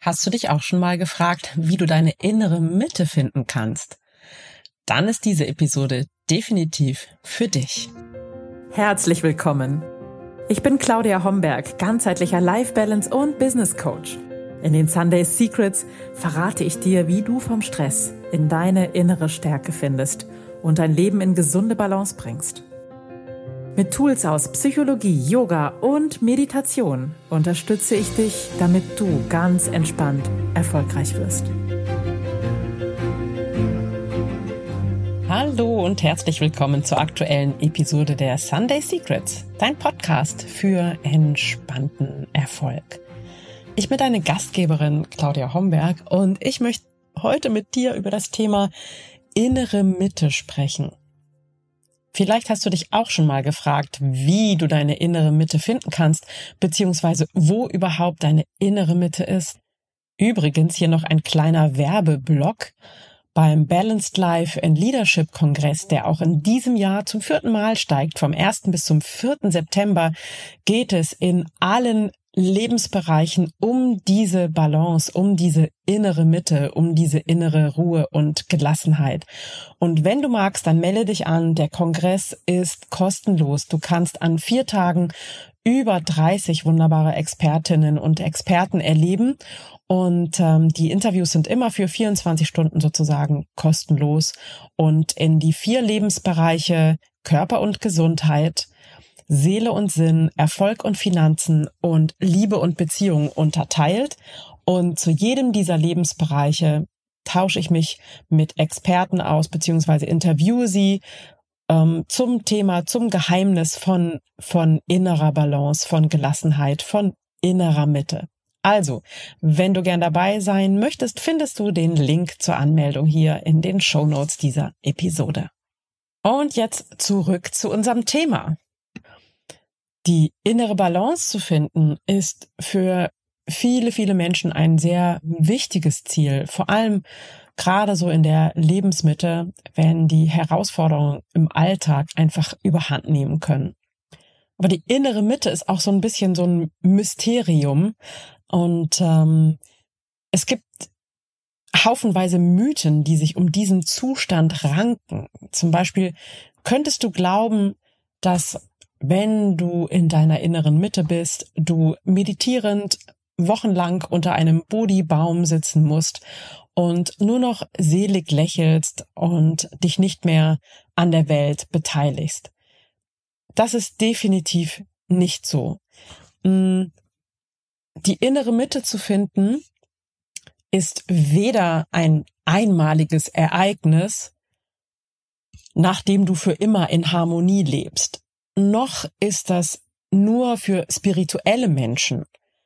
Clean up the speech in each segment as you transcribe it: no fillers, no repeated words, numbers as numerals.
Hast du dich auch schon mal gefragt, wie du deine innere Mitte finden kannst? Dann ist diese Episode definitiv für dich. Herzlich willkommen. Ich bin Claudia Homberg, ganzheitlicher Life Balance und Business Coach. In den Sunday Secrets verrate ich dir, wie du vom Stress in deine innere Stärke findest und dein Leben in gesunde Balance bringst. Mit Tools aus Psychologie, Yoga und Meditation unterstütze ich dich, damit du ganz entspannt erfolgreich wirst. Hallo und herzlich willkommen zur aktuellen Episode der Sunday Secrets, dein Podcast für entspannten Erfolg. Ich bin deine Gastgeberin Claudia Homberg und ich möchte heute mit dir über das Thema innere Mitte sprechen. Vielleicht hast du dich auch schon mal gefragt, wie du deine innere Mitte finden kannst, beziehungsweise wo überhaupt deine innere Mitte ist. Übrigens hier noch ein kleiner Werbeblock. Beim Balanced Life and Leadership Kongress, der auch in diesem Jahr zum 4. Mal steigt, vom 1. bis zum 4. September, geht es in allen Lebensbereichen um diese Balance, um diese innere Mitte, um diese innere Ruhe und Gelassenheit. Und wenn du magst, dann melde dich an. Der Kongress ist kostenlos. Du kannst an 4 Tagen über 30 wunderbare Expertinnen und Experten erleben. Und die Interviews sind immer für 24 Stunden sozusagen kostenlos. Und in die 4 Lebensbereiche Körper und Gesundheit, Seele und Sinn, Erfolg und Finanzen und Liebe und Beziehungen unterteilt. Und zu jedem dieser Lebensbereiche tausche ich mich mit Experten aus, beziehungsweise interviewe sie zum Thema, zum Geheimnis von innerer Balance, von Gelassenheit, von innerer Mitte. Also, wenn du gern dabei sein möchtest, findest du den Link zur Anmeldung hier in den Shownotes dieser Episode. Und jetzt zurück zu unserem Thema. Die innere Balance zu finden, ist für viele, viele Menschen ein sehr wichtiges Ziel. Vor allem gerade so in der Lebensmitte, wenn die Herausforderungen im Alltag einfach überhand nehmen können. Aber die innere Mitte ist auch so ein bisschen so ein Mysterium. Und es gibt haufenweise Mythen, die sich um diesen Zustand ranken. Zum Beispiel könntest du glauben, dass wenn du in deiner inneren Mitte bist, du meditierend wochenlang unter einem Bodhi-Baum sitzen musst und nur noch selig lächelst und dich nicht mehr an der Welt beteiligst. Das ist definitiv nicht so. Die innere Mitte zu finden, ist weder ein einmaliges Ereignis, nachdem du für immer in Harmonie lebst, noch ist das nur für spirituelle Menschen.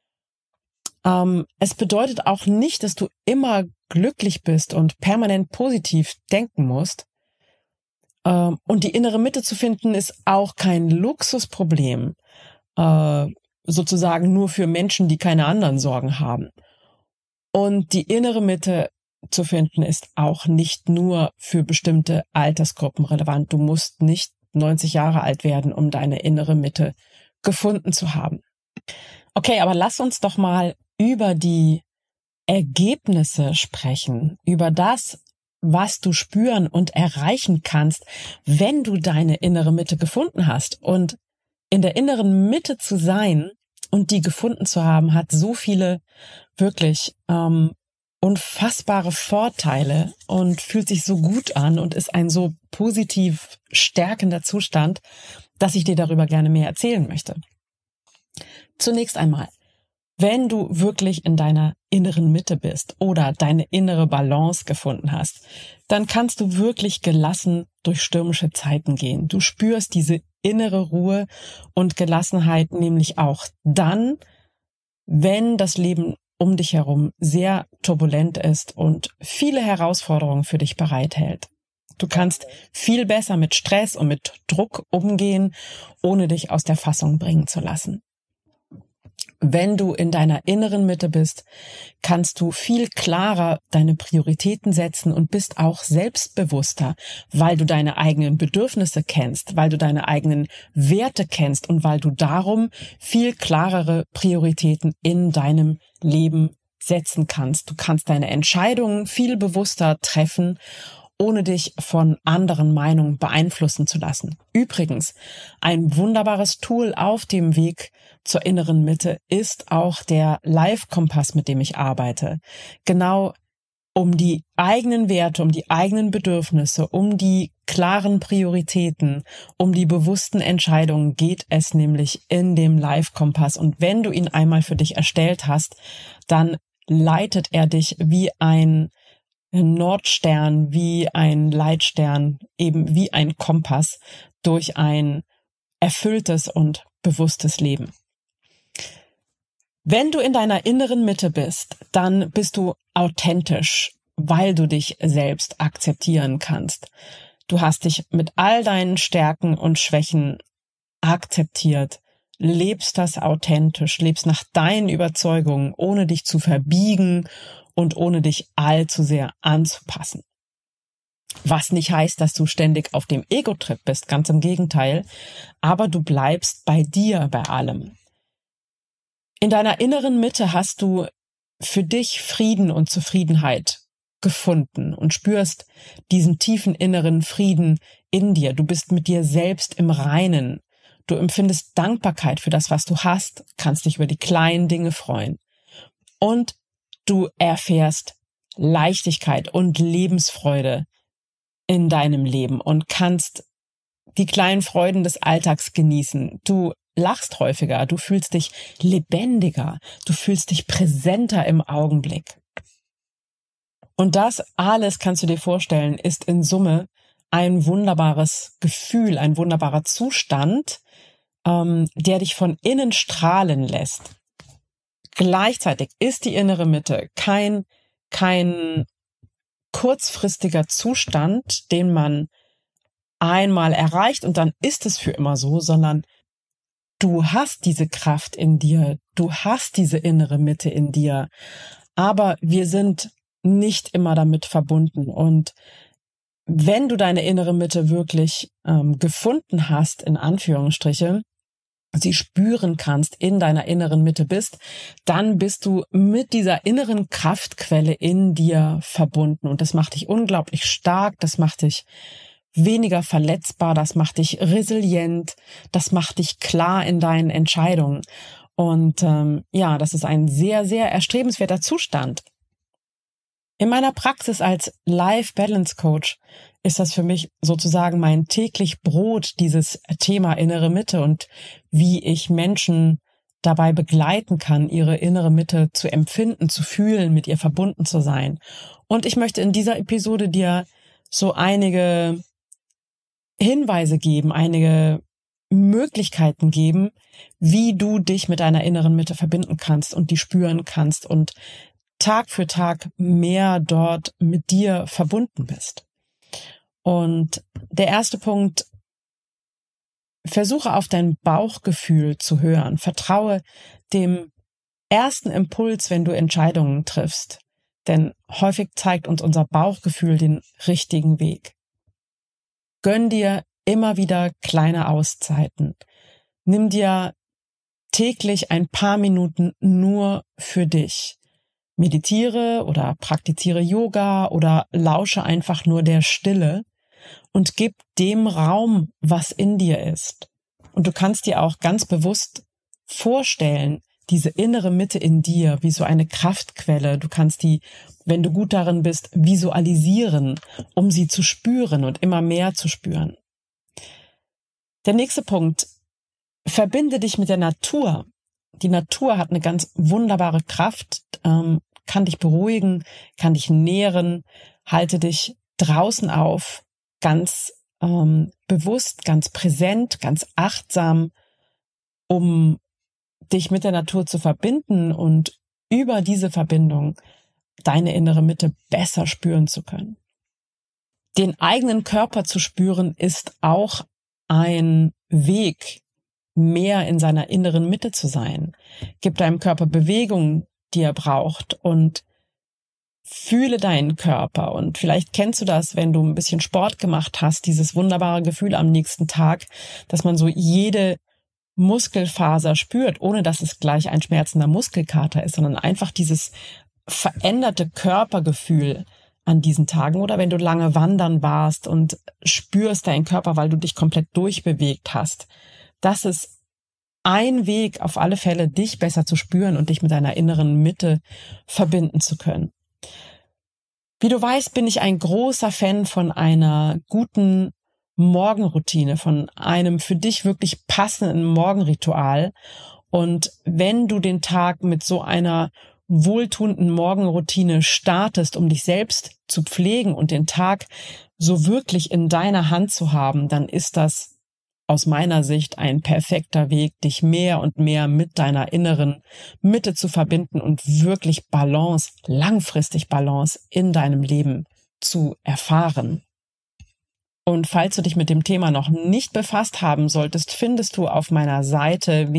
Es bedeutet auch nicht, dass du immer glücklich bist und permanent positiv denken musst. Und die innere Mitte zu finden, ist auch kein Luxusproblem, sozusagen nur für Menschen, die keine anderen Sorgen haben. Und die innere Mitte zu finden, ist auch nicht nur für bestimmte Altersgruppen relevant. Du musst nicht 90 Jahre alt werden, um deine innere Mitte gefunden zu haben. Okay, aber lass uns doch mal über die Ergebnisse sprechen, über das, was du spüren und erreichen kannst, wenn du deine innere Mitte gefunden hast. Und in der inneren Mitte zu sein und die gefunden zu haben, hat so viele wirklich unfassbare Vorteile und fühlt sich so gut an und ist ein so positiv stärkender Zustand, dass ich dir darüber gerne mehr erzählen möchte. Zunächst einmal, wenn du wirklich in deiner inneren Mitte bist oder deine innere Balance gefunden hast, dann kannst du wirklich gelassen durch stürmische Zeiten gehen. Du spürst diese innere Ruhe und Gelassenheit nämlich auch dann, wenn das Leben um dich herum sehr turbulent ist und viele Herausforderungen für dich bereithält. Du kannst viel besser mit Stress und mit Druck umgehen, ohne dich aus der Fassung bringen zu lassen. Wenn du in deiner inneren Mitte bist, kannst du viel klarer deine Prioritäten setzen und bist auch selbstbewusster, weil du deine eigenen Bedürfnisse kennst, weil du deine eigenen Werte kennst und weil du darum viel klarere Prioritäten in deinem Leben setzen kannst. Du kannst deine Entscheidungen viel bewusster treffen, ohne dich von anderen Meinungen beeinflussen zu lassen. Übrigens, ein wunderbares Tool auf dem Weg zur inneren Mitte ist auch der Life-Kompass, mit dem ich arbeite. Genau um die eigenen Werte, um die eigenen Bedürfnisse, um die klaren Prioritäten, um die bewussten Entscheidungen geht es nämlich in dem Life-Kompass. Und wenn du ihn einmal für dich erstellt hast, dann leitet er dich wie ein Nordstern, wie ein Leitstern, eben wie ein Kompass durch ein erfülltes und bewusstes Leben. Wenn du in deiner inneren Mitte bist, dann bist du authentisch, weil du dich selbst akzeptieren kannst. Du hast dich mit all deinen Stärken und Schwächen akzeptiert, lebst das authentisch, lebst nach deinen Überzeugungen, ohne dich zu verbiegen und ohne dich allzu sehr anzupassen. Was nicht heißt, dass du ständig auf dem Ego-Trip bist, ganz im Gegenteil, aber du bleibst bei dir bei allem. In deiner inneren Mitte hast du für dich Frieden und Zufriedenheit gefunden und spürst diesen tiefen inneren Frieden in dir. Du bist mit dir selbst im Reinen. Du empfindest Dankbarkeit für das, was du hast, kannst dich über die kleinen Dinge freuen. Und du erfährst Leichtigkeit und Lebensfreude in deinem Leben und kannst die kleinen Freuden des Alltags genießen. Du lachst häufiger, du fühlst dich lebendiger, du fühlst dich präsenter im Augenblick. Und das alles, kannst du dir vorstellen, ist in Summe ein wunderbares Gefühl, ein wunderbarer Zustand, der dich von innen strahlen lässt. Gleichzeitig ist die innere Mitte kein kurzfristiger Zustand, den man einmal erreicht und dann ist es für immer so, sondern du hast diese Kraft in dir, du hast diese innere Mitte in dir, aber wir sind nicht immer damit verbunden. Und wenn du deine innere Mitte wirklich gefunden hast, in Anführungsstriche, sie spüren kannst, in deiner inneren Mitte bist, dann bist du mit dieser inneren Kraftquelle in dir verbunden. Und das macht dich unglaublich stark, das macht dich weniger verletzbar, das macht dich resilient, das macht dich klar in deinen Entscheidungen. Und das ist ein sehr, sehr erstrebenswerter Zustand. In meiner Praxis als Life Balance Coach ist das für mich sozusagen mein täglich Brot, dieses Thema innere Mitte und wie ich Menschen dabei begleiten kann, ihre innere Mitte zu empfinden, zu fühlen, mit ihr verbunden zu sein. Und ich möchte in dieser Episode dir so einige Hinweise geben, einige Möglichkeiten geben, wie du dich mit deiner inneren Mitte verbinden kannst und die spüren kannst und Tag für Tag mehr dort mit dir verbunden bist. Und der erste Punkt: Versuche auf dein Bauchgefühl zu hören. Vertraue dem ersten Impuls, wenn du Entscheidungen triffst. Denn häufig zeigt uns unser Bauchgefühl den richtigen Weg. Gönn dir immer wieder kleine Auszeiten. Nimm dir täglich ein paar Minuten nur für dich. Meditiere oder praktiziere Yoga oder lausche einfach nur der Stille und gib dem Raum, was in dir ist. Und du kannst dir auch ganz bewusst vorstellen, diese innere Mitte in dir wie so eine Kraftquelle. Du kannst die, wenn du gut darin bist, visualisieren, um sie zu spüren und immer mehr zu spüren. Der nächste Punkt: Verbinde dich mit der Natur. Die Natur hat eine ganz wunderbare Kraft, kann dich beruhigen, kann dich nähren, halte dich draußen auf, ganz bewusst, ganz präsent, ganz achtsam, um dich mit der Natur zu verbinden und über diese Verbindung deine innere Mitte besser spüren zu können. Den eigenen Körper zu spüren ist auch ein Weg, mehr in seiner inneren Mitte zu sein. Gib deinem Körper Bewegung, die er braucht, und fühle deinen Körper. Und vielleicht kennst du das, wenn du ein bisschen Sport gemacht hast, dieses wunderbare Gefühl am nächsten Tag, dass man so jede Muskelfaser spürt, ohne dass es gleich ein schmerzender Muskelkater ist, sondern einfach dieses veränderte Körpergefühl an diesen Tagen oder wenn du lange wandern warst und spürst deinen Körper, weil du dich komplett durchbewegt hast. Das ist ein Weg auf alle Fälle, dich besser zu spüren und dich mit deiner inneren Mitte verbinden zu können. Wie du weißt, bin ich ein großer Fan von einer guten Morgenroutine, von einem für dich wirklich passenden Morgenritual. Und wenn du den Tag mit so einer wohltuenden Morgenroutine startest, um dich selbst zu pflegen und den Tag so wirklich in deiner Hand zu haben, dann ist das aus meiner Sicht ein perfekter Weg, dich mehr und mehr mit deiner inneren Mitte zu verbinden und wirklich Balance, langfristig Balance in deinem Leben zu erfahren. Und falls du dich mit dem Thema noch nicht befasst haben solltest, findest du auf meiner Seite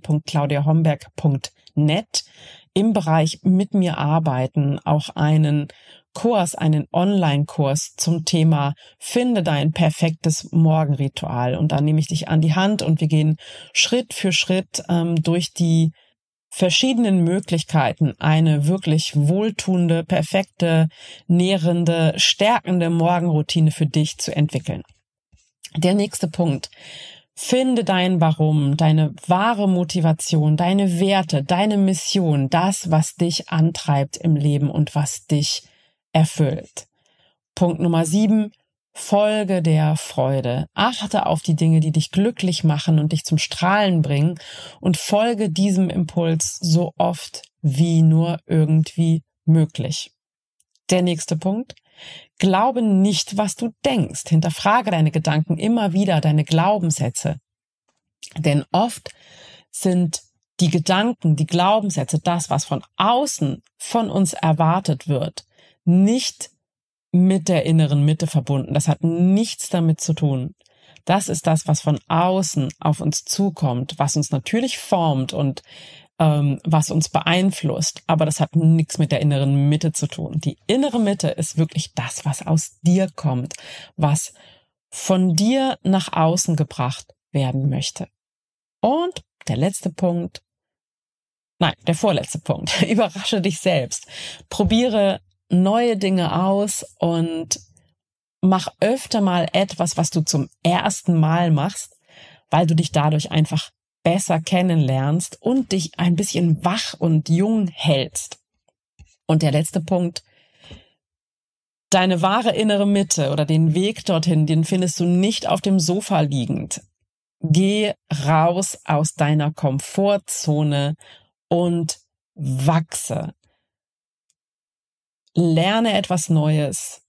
www.claudiahomberg.net im Bereich Mit mir arbeiten auch einen Kurs, einen Online-Kurs zum Thema Finde dein perfektes Morgenritual. Und da nehme ich dich an die Hand und wir gehen Schritt für Schritt durch die verschiedenen Möglichkeiten, eine wirklich wohltuende, perfekte, nährende, stärkende Morgenroutine für dich zu entwickeln. Der nächste Punkt. Finde dein Warum, deine wahre Motivation, deine Werte, deine Mission, das, was dich antreibt im Leben und was dich erfüllt. Punkt Nummer 7. Folge der Freude. Achte auf die Dinge, die dich glücklich machen und dich zum Strahlen bringen und folge diesem Impuls so oft wie nur irgendwie möglich. Der nächste Punkt. Glaube nicht, was du denkst. Hinterfrage deine Gedanken immer wieder, deine Glaubenssätze. Denn oft sind die Gedanken, die Glaubenssätze, das, was von außen von uns erwartet wird, nicht mit der inneren Mitte verbunden. Das hat nichts damit zu tun. Das ist das, was von außen auf uns zukommt, was uns natürlich formt und was uns beeinflusst. Aber das hat nichts mit der inneren Mitte zu tun. Die innere Mitte ist wirklich das, was aus dir kommt, was von dir nach außen gebracht werden möchte. Und der vorletzte Punkt. Überrasche dich selbst. Probiere neue Dinge aus und mach öfter mal etwas, was du zum ersten Mal machst, weil du dich dadurch einfach besser kennenlernst und dich ein bisschen wach und jung hältst. Und der letzte Punkt, deine wahre innere Mitte oder den Weg dorthin, den findest du nicht auf dem Sofa liegend. Geh raus aus deiner Komfortzone und wachse. Lerne etwas Neues.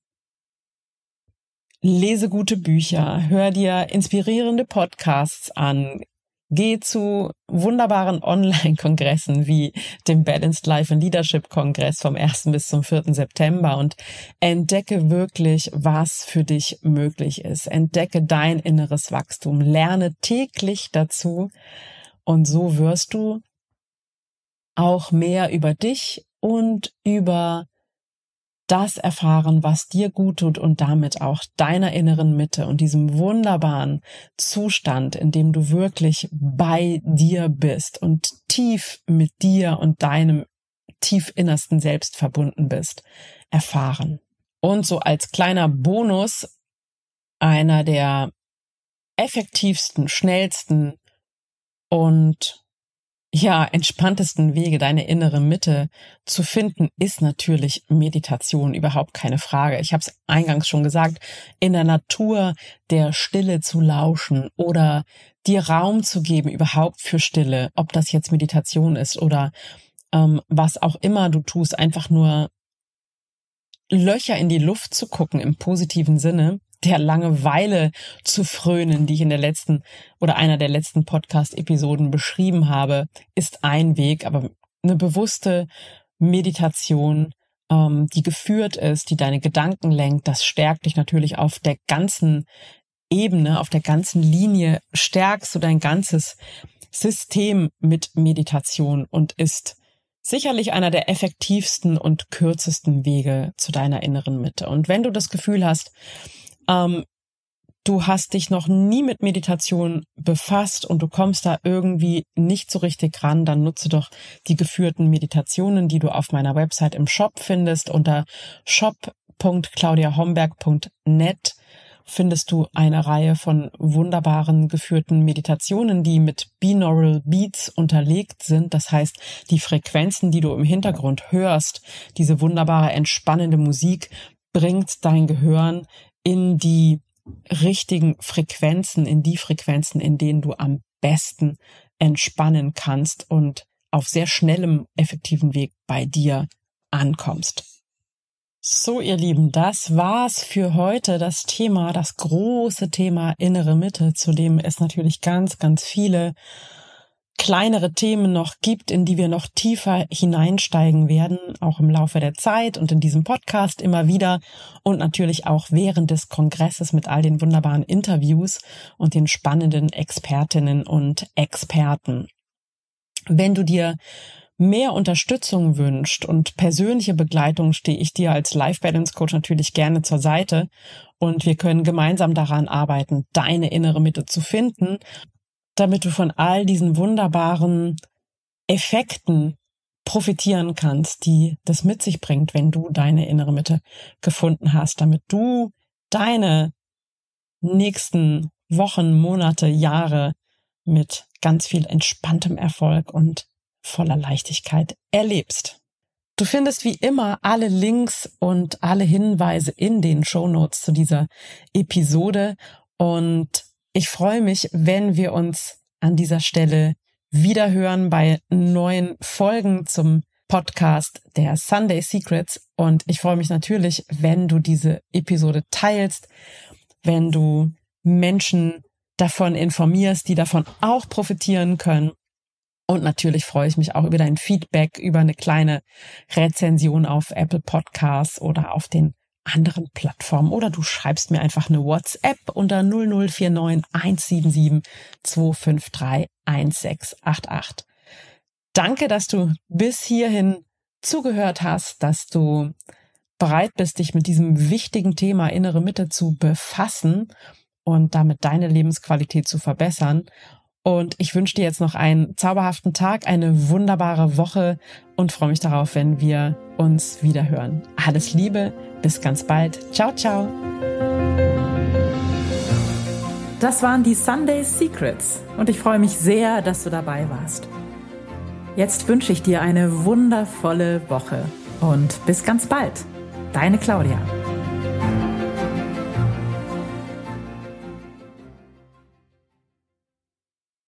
Lese gute Bücher, hör dir inspirierende Podcasts an, geh zu wunderbaren Online-Kongressen wie dem Balanced Life and Leadership Kongress vom 1. bis zum 4. September und entdecke wirklich, was für dich möglich ist. Entdecke dein inneres Wachstum, lerne täglich dazu und so wirst du auch mehr über dich und über das erfahren, was dir gut tut und damit auch deiner inneren Mitte und diesem wunderbaren Zustand, in dem du wirklich bei dir bist und tief mit dir und deinem tief innersten Selbst verbunden bist, erfahren. Und so als kleiner Bonus, einer der effektivsten, schnellsten und entspanntesten Wege, deine innere Mitte zu finden, ist natürlich Meditation, überhaupt keine Frage. Ich habe es eingangs schon gesagt, in der Natur der Stille zu lauschen oder dir Raum zu geben überhaupt für Stille, ob das jetzt Meditation ist oder was auch immer du tust, einfach nur Löcher in die Luft zu gucken im positiven Sinne, der Langeweile zu frönen, die ich in der letzten oder einer der letzten Podcast-Episoden beschrieben habe, ist ein Weg, aber eine bewusste Meditation, die geführt ist, die deine Gedanken lenkt, das stärkt dich natürlich auf der ganzen Ebene, auf der ganzen Linie, stärkst du dein ganzes System mit Meditation und ist sicherlich einer der effektivsten und kürzesten Wege zu deiner inneren Mitte. Und wenn du das Gefühl hast, du hast dich noch nie mit Meditation befasst und du kommst da irgendwie nicht so richtig ran, dann nutze doch die geführten Meditationen, die du auf meiner Website im Shop findest. Unter shop.claudiahomberg.net findest du eine Reihe von wunderbaren geführten Meditationen, die mit Binaural Beats unterlegt sind. Das heißt, die Frequenzen, die du im Hintergrund hörst, diese wunderbare entspannende Musik, bringt dein Gehirn in die richtigen Frequenzen, in die Frequenzen, in denen du am besten entspannen kannst und auf sehr schnellem, effektiven Weg bei dir ankommst. So, ihr Lieben, das war's für heute. Das Thema, das große Thema innere Mitte, zu dem es natürlich ganz, ganz viele kleinere Themen noch gibt, in die wir noch tiefer hineinsteigen werden, auch im Laufe der Zeit und in diesem Podcast immer wieder und natürlich auch während des Kongresses mit all den wunderbaren Interviews und den spannenden Expertinnen und Experten. Wenn du dir mehr Unterstützung wünscht und persönliche Begleitung, stehe ich dir als Life Balance Coach natürlich gerne zur Seite und wir können gemeinsam daran arbeiten, deine innere Mitte zu finden, damit du von all diesen wunderbaren Effekten profitieren kannst, die das mit sich bringt, wenn du deine innere Mitte gefunden hast, damit du deine nächsten Wochen, Monate, Jahre mit ganz viel entspanntem Erfolg und voller Leichtigkeit erlebst. Du findest wie immer alle Links und alle Hinweise in den Shownotes zu dieser Episode und ich freue mich, wenn wir uns an dieser Stelle wiederhören bei neuen Folgen zum Podcast der Sunday Secrets und ich freue mich natürlich, wenn du diese Episode teilst, wenn du Menschen davon informierst, die davon auch profitieren können. Und natürlich freue ich mich auch über dein Feedback, über eine kleine Rezension auf Apple Podcasts oder auf den anderen Plattformen. Oder du schreibst mir einfach eine WhatsApp unter 0049 177 253 1688. Danke, dass du bis hierhin zugehört hast, dass du bereit bist, dich mit diesem wichtigen Thema innere Mitte zu befassen und damit deine Lebensqualität zu verbessern. Und ich wünsche dir jetzt noch einen zauberhaften Tag, eine wunderbare Woche und freue mich darauf, wenn wir uns wieder hören. Alles Liebe, bis ganz bald. Ciao, ciao. Das waren die Sunday Secrets und ich freue mich sehr, dass du dabei warst. Jetzt wünsche ich dir eine wundervolle Woche und bis ganz bald. Deine Claudia.